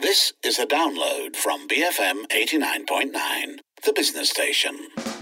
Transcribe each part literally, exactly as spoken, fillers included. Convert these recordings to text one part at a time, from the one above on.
This is a download from B F M eighty-nine point nine, the business station.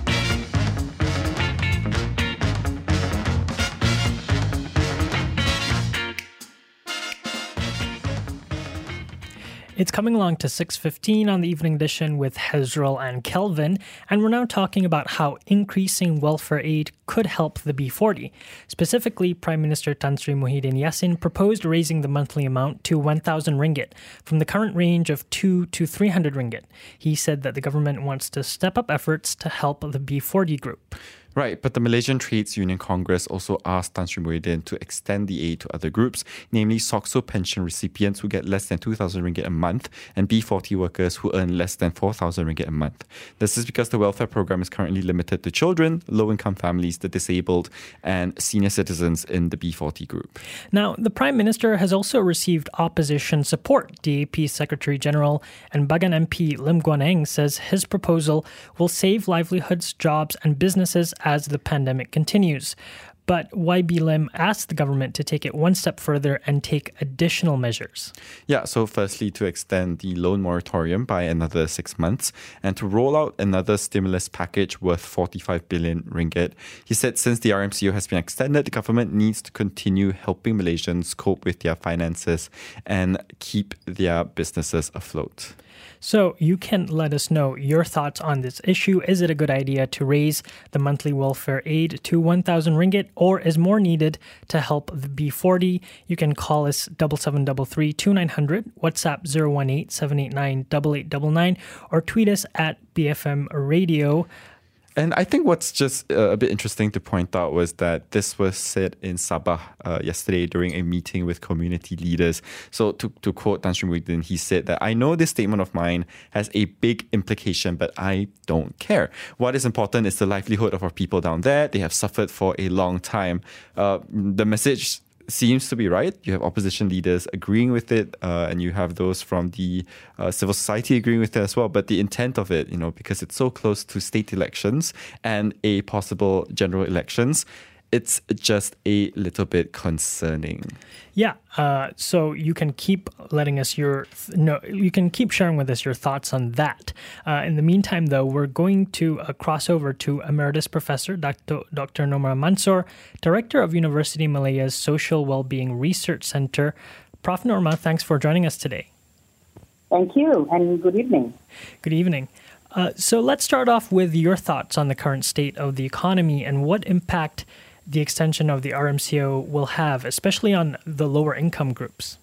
It's coming along to six fifteen on the Evening Edition with Hezrel and Kelvin, and we're now talking about how increasing welfare aid could help the B forty. Specifically, Prime Minister Tan Sri Muhyiddin Yassin proposed raising the monthly amount to one thousand ringgit from the current range of two to three hundred ringgit. He said that the government wants to step up efforts to help the B forty group. Right, but the Malaysian Trades Union Congress also asked Tan Sri Muhyiddin to extend the aid to other groups, namely SOCSO pension recipients who get less than two thousand ringgit a month and B forty workers who earn less than four thousand ringgit a month. This is because the welfare program is currently limited to children, low-income families, the disabled, and senior citizens in the B forty group. Now, the Prime Minister has also received opposition support. D A P Secretary General and Bagan M P Lim Guan Eng says his proposal will save livelihoods, jobs, and businesses as the pandemic continues. But Y B Lim asked the government to take it one step further and take additional measures. Yeah, so firstly, to extend the loan moratorium by another six months and to roll out another stimulus package worth forty-five billion ringgit. He said since the R M C O has been extended, the government needs to continue helping Malaysians cope with their finances and keep their businesses afloat. So you can let us know your thoughts on this issue. Is it a good idea to raise the monthly welfare aid to one thousand ringgit, or is more needed to help the B forty? You can call us seven seven three three, two nine zero zero, WhatsApp zero one eight, seven eight nine, eight eight nine nine, or tweet us at B F M Radio. And I think what's just uh, a bit interesting to point out was that this was said in Sabah uh, yesterday during a meeting with community leaders. So to, to quote Tan Sri Muhyiddin, he said that, "I know this statement of mine has a big implication, but I don't care. What is important is the livelihood of our people down there. They have suffered for a long time." Uh, the message seems to be right. You have opposition leaders agreeing with it, uh, and you have those from the uh, civil society agreeing with it as well. But the intent of it, you know, because it's so close to state elections and a possible general elections, it's just a little bit concerning. Yeah, uh, so you can keep letting us your th- no, you can keep sharing with us your thoughts on that. Uh, in the meantime, though, we're going to uh, cross over to Emeritus Professor Doctor Doctor Nomra Mansor, Director of University Malaya's Social Wellbeing Research Center. Professor Norma, thanks for joining us today. Thank you, and good evening. Good evening. Uh, so let's start off with your thoughts on the current state of the economy and what impact the extension of the R M C O will have, especially on the lower income groups.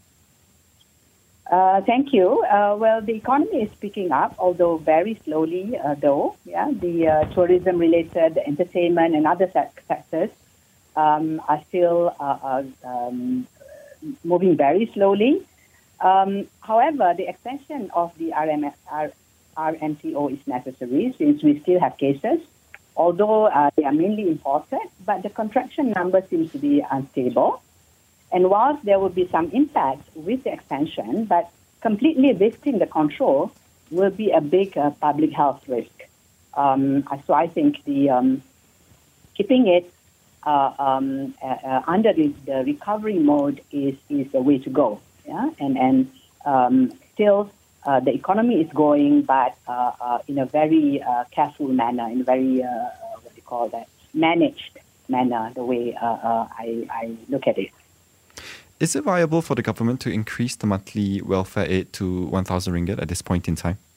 Uh, thank you. Uh, well, the economy is picking up, although very slowly, uh, though. Yeah, the uh, tourism-related, entertainment, and other se- sectors um, are still uh, uh, um, moving very slowly. Um, however, the extension of the R M C O is necessary since we still have cases. Although uh, they are mainly imported, but the contraction number seems to be unstable. And whilst there will be some impact with the extension, but completely lifting the control will be a big uh, public health risk. Um, so I think the um, keeping it uh, um, uh, uh, under the, the recovery mode is, is the way to go. Yeah, and and um, still. Uh, the economy is going, but uh, uh, in a very uh, careful manner, in a very, uh, what do you call that, managed manner, the way uh, uh, I, I look at it. Is it viable for the government to increase the monthly welfare aid to one thousand ringgit at this point in time?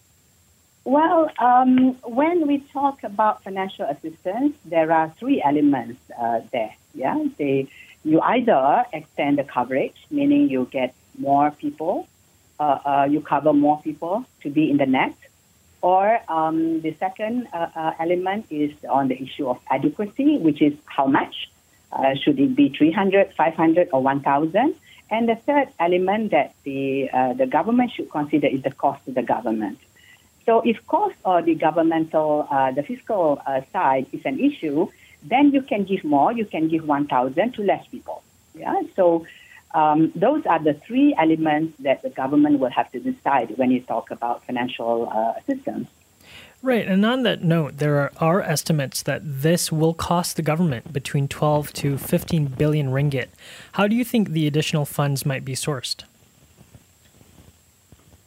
Well, um, when we talk about financial assistance, there are three elements uh, there. Yeah, they, you either extend the coverage, meaning you get more people, Uh, uh, you cover more people to be in the net. Or um, the second uh, uh, element is on the issue of adequacy, which is how much. Uh, should it be three hundred, five hundred, or one thousand? And the third element that the uh, the government should consider is the cost to the government. So if cost or the governmental, uh, the fiscal uh, side is an issue, then you can give more. You can give one thousand to less people. Yeah. So Um, those are the three elements that the government will have to decide when you talk about financial uh, assistance. Right, and on that note, there are, are estimates that this will cost the government between twelve to fifteen billion ringgit. How do you think the additional funds might be sourced?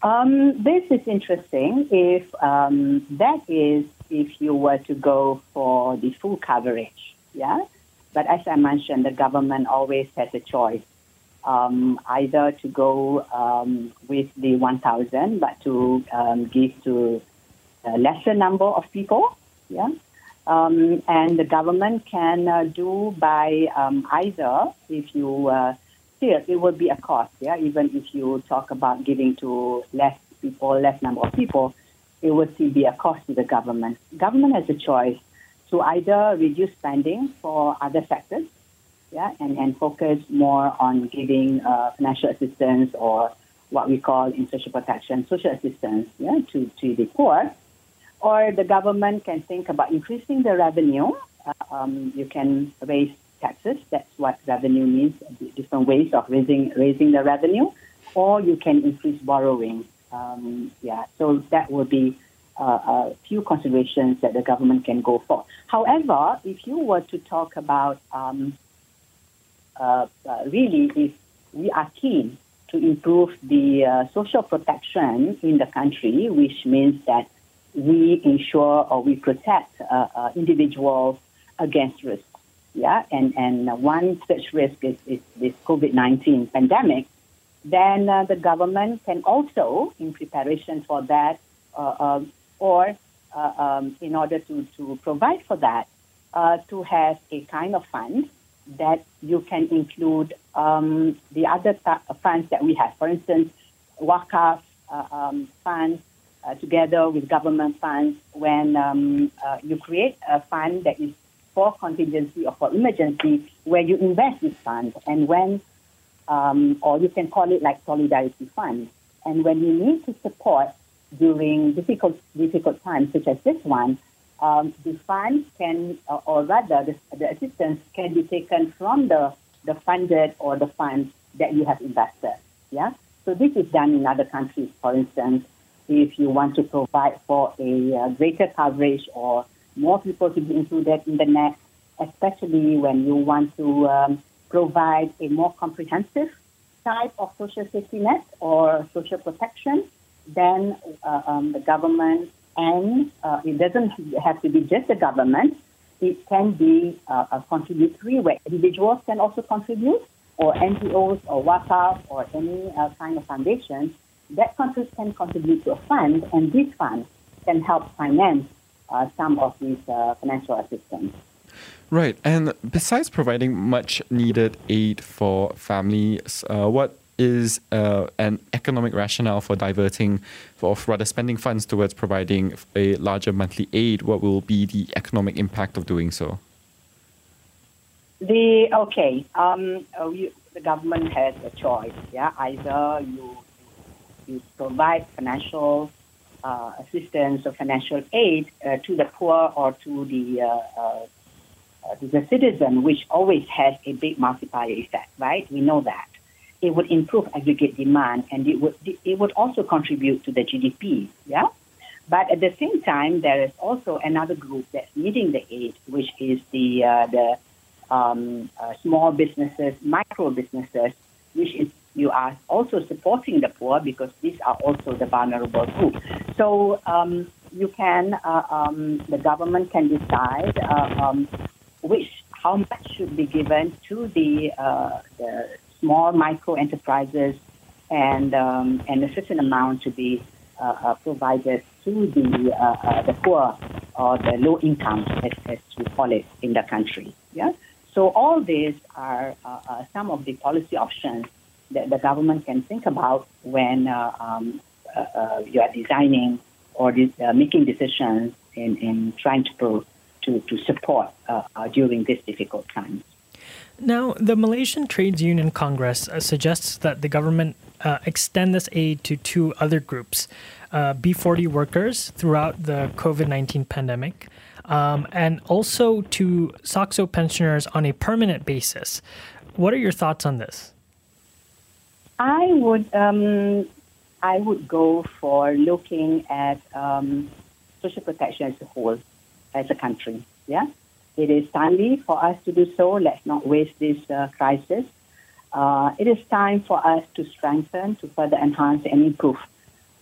Um, this is interesting. If um, that is, if you were to go for the full coverage, yeah. But as I mentioned, the government always has a choice, um, either to go um, with the one thousand, but to um, give to a lesser number of people, yeah. Um, and the government can uh, do by um, either, if you uh, still, it will be a cost, yeah. Even if you talk about giving to less people, less number of people, it will still be a cost to the government. Government has a choice to either reduce spending for other sectors, yeah, and, and focus more on giving uh, financial assistance or what we call in social protection, social assistance, yeah, to, to the poor. Or the government can think about increasing the revenue. Uh, um, you can raise taxes. That's what revenue means, different ways of raising raising the revenue. Or you can increase borrowing. Um, yeah, so that will be uh, a few considerations that the government can go for. However, if you were to talk about um, uh, uh, really, if we are keen to improve the uh, social protection in the country, which means that we ensure or we protect uh, uh, individuals against risk. Yeah, and, and one such risk is, is this COVID nineteen pandemic. Then uh, the government can also, in preparation for that, uh, uh, or uh, um, in order to, to provide for that, uh, to have a kind of fund that you can include um, the other th- funds that we have. For instance, Wakaf uh, um, funds, Uh, together with government funds, when um, uh, you create a fund that is for contingency or for emergency, where you invest this fund, and when, um, or you can call it like solidarity fund, and when you need to support during difficult difficult times such as this one, um, the fund can, uh, or rather, the, the assistance can be taken from the the funded or the funds that you have invested. Yeah, so this is done in other countries, for instance. If you want to provide for a uh, greater coverage or more people to be included in the net, especially when you want to um, provide a more comprehensive type of social safety net or social protection, then uh, um, the government, and uh, it doesn't have to be just the government, it can be uh, a contributory where individuals can also contribute, or N G Os or WACAF or any uh, kind of foundation that countries can contribute to a fund, and this fund can help finance uh, some of these uh, financial assistance. Right. And besides providing much needed aid for families, uh, what is uh, an economic rationale for diverting, or rather spending funds towards providing a larger monthly aid? What will be the economic impact of doing so? The okay, um, uh, you, the government has a choice. Yeah, either you you provide financial uh, assistance or financial aid uh, to the poor or to the uh, uh, to the citizen, which always has a big multiplier effect, right? We know that. It would improve aggregate demand, and it would it would also contribute to the G D P, yeah? But at the same time, there is also another group that's needing the aid, which is the uh, the um, uh, small businesses, micro businesses, which is you are also supporting the poor because these are also the vulnerable group. So um, you can, uh, um, the government can decide uh, um, which, how much should be given to the, uh, the small micro enterprises, and um, and a certain amount to be uh, uh, provided to the uh, uh, the poor or the low income, as, as we call it in the country. Yeah. So all these are uh, uh, some of the policy options that the government can think about when uh, um, uh, uh, you are designing or de- uh, making decisions in, in trying to pro- to, to support uh, uh, during this difficult time. Now, the Malaysian Trades Union Congress uh, suggests that the government uh, extend this aid to two other groups, uh, B forty workers throughout the COVID nineteen pandemic, um, and also to SACSO pensioners on a permanent basis. What are your thoughts on this? I would um, I would go for looking at um, social protection as a whole, as a country. Yeah, it is timely for us to do so. Let's not waste this uh, crisis. Uh, it is time for us to strengthen, to further enhance and improve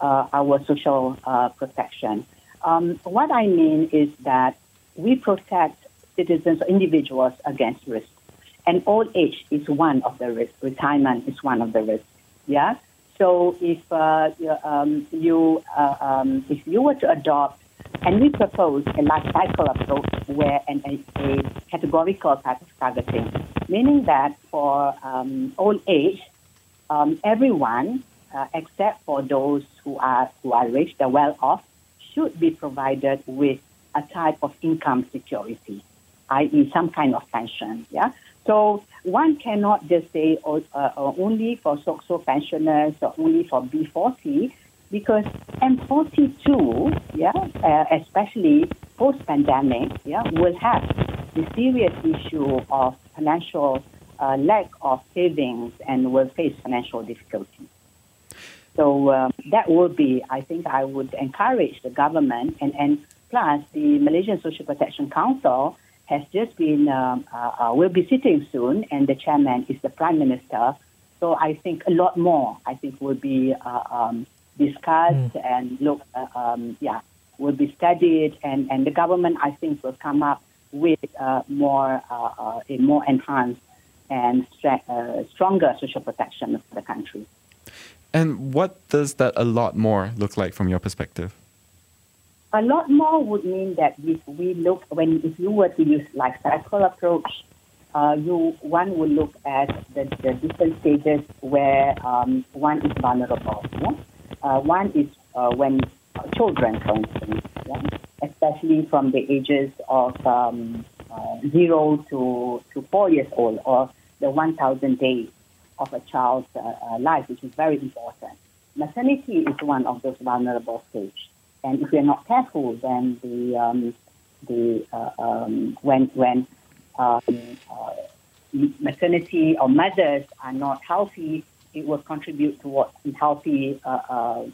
uh, our social uh, protection. Um, what I mean is that we protect citizens, individuals against risk. And old age is one of the risks. Retirement is one of the risks. Yeah. So if uh, um, you uh, um, if you were to adopt, and we propose a life cycle approach where an, a, a categorical type of targeting, meaning that for um, old age, um, everyone uh, except for those who are who are rich, the well off, should be provided with a type of income security, that is, some kind of pension. Yeah. So one cannot just say oh, uh, only for SOCSO pensioners or only for B forty, because M forty-two, yeah, uh, especially post-pandemic, yeah, will have the serious issue of financial uh, lack of savings and will face financial difficulties. So um, that would be, I think I would encourage the government, and, and plus the Malaysian Social Protection Council has just been, um, uh, uh, will be sitting soon, and the chairman is the Prime Minister. So I think a lot more, I think, will be uh, um, discussed mm. and look, uh, um, yeah, will be studied, and, and the government, I think, will come up with uh, more, uh, uh, a more enhanced and stra- uh, stronger social protection for the country. And what does that a lot more look like from your perspective? A lot more would mean that if we look, when if you were to use life cycle approach, uh, you one would look at the, the different stages where um, one is vulnerable. Yeah? Uh, one is uh, when children, for instance, yeah? Especially from the ages of um, uh, zero to, to four years old, or the one thousand days of a child's uh, uh, life, which is very important. Maternity is one of those vulnerable stages. And if we're not careful, then the um, the uh, um, when when um, uh, maternity or mothers are not healthy, it will contribute towards unhealthy uh, uh,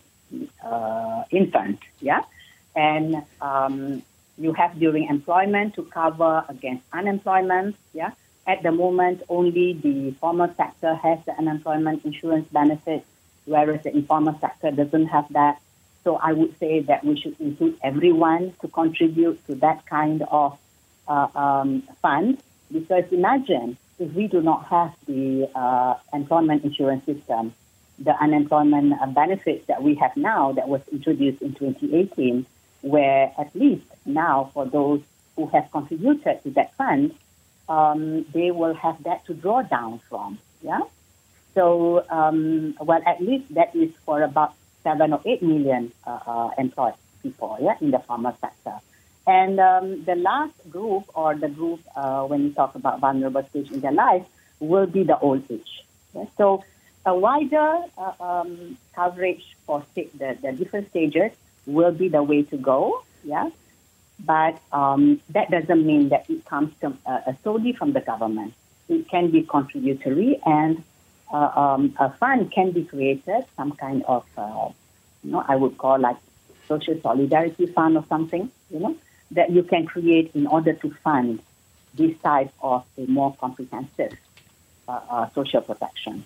uh, infant. Yeah, and um, you have during employment to cover against unemployment. Yeah, at the moment only the formal sector has the unemployment insurance benefit, whereas the informal sector doesn't have that. So I would say that we should include everyone to contribute to that kind of uh, um, fund, because imagine if we do not have the uh, employment insurance system, the unemployment benefits that we have now that was introduced in twenty eighteen, where at least now for those who have contributed to that fund, um, they will have that to draw down from. Yeah. So, um, well, at least that is for about seven or eight million uh, uh, employed people, yeah, in the formal sector. And um, the last group, or the group uh, when you talk about vulnerable stage in their life, will be the old age. Yeah? So a wider uh, um, coverage for st- the, the different stages will be the way to go, yeah. But um, that doesn't mean that it comes to, uh, solely from the government. It can be contributory, and Uh, um, a fund can be created, some kind of, uh, you know, I would call like social solidarity fund or something, you know, that you can create in order to fund this type of a more comprehensive uh, uh, social protection.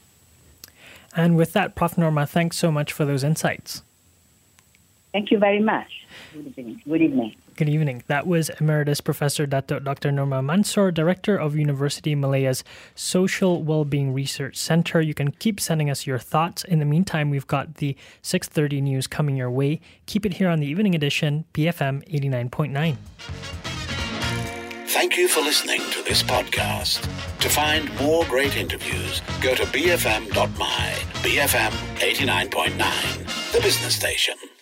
And with that, Professor Norma, thanks so much for those insights. Thank you very much. Good evening. Good evening. Good evening. That was Emeritus Professor Datuk Doctor Norma Mansor, Director of University Malaya's Social Wellbeing Research Centre. You can keep sending us your thoughts. In the meantime, we've got the six thirty news coming your way. Keep it here on the Evening Edition, B F M eighty-nine point nine. Thank you for listening to this podcast. To find more great interviews, go to b f m dot my. B F M eighty-nine point nine, the business station.